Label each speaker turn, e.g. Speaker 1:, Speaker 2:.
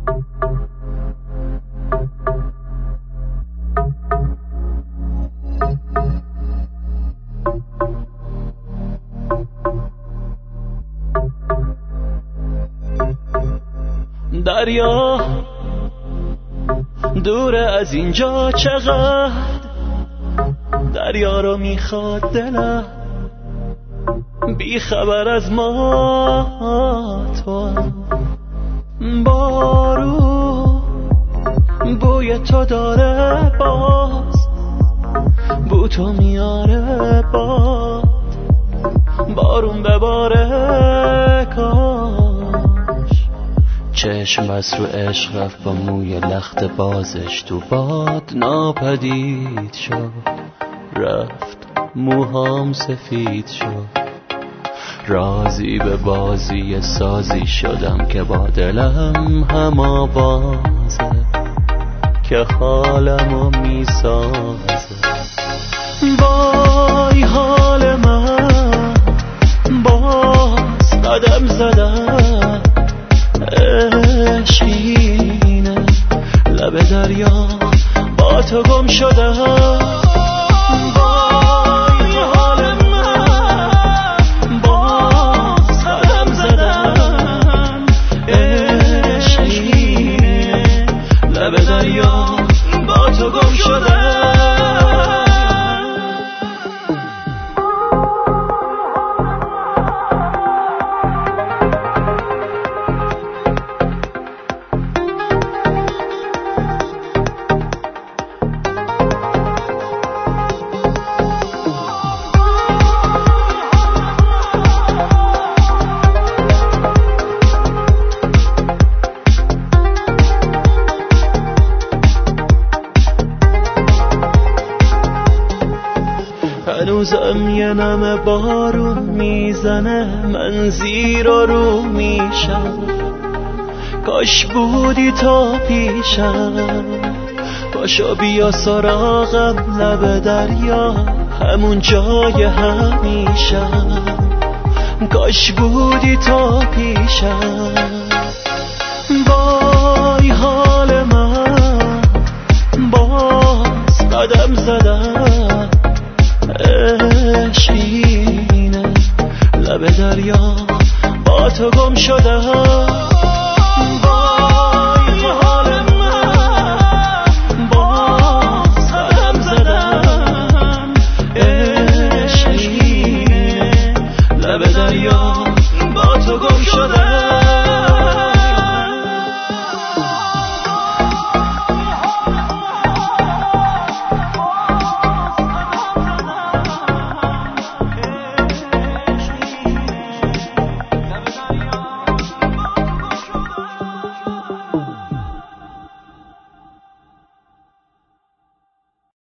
Speaker 1: دریا دور از اینجا چقدر، دریا رو میخواد دلم بی خبر از ما. تو بارو بوی تو داره، باز بو تو میاره باد، بارون بباره کاش. چشم بس رو عشق رفت با موی لخت بازش تو باد ناپدید شد، رفت موهام سفید شد. راضی به بازی سازی شدم که با دلم هم آوازه که حالمو میسازه. وای حال من باز قدم زدم، عشقینه لب دریا با تو گم شدم. هنوزم یه نم بارون میزنه، من زیر و رو میشم. کاش بودی تا پیشم، پاشو بیا سراغم لب دریا همون جای همیشم. کاش بودی تا پیشم. وای حال من باز قدم زدم، عشقینه لب دریا با تو گم شدم.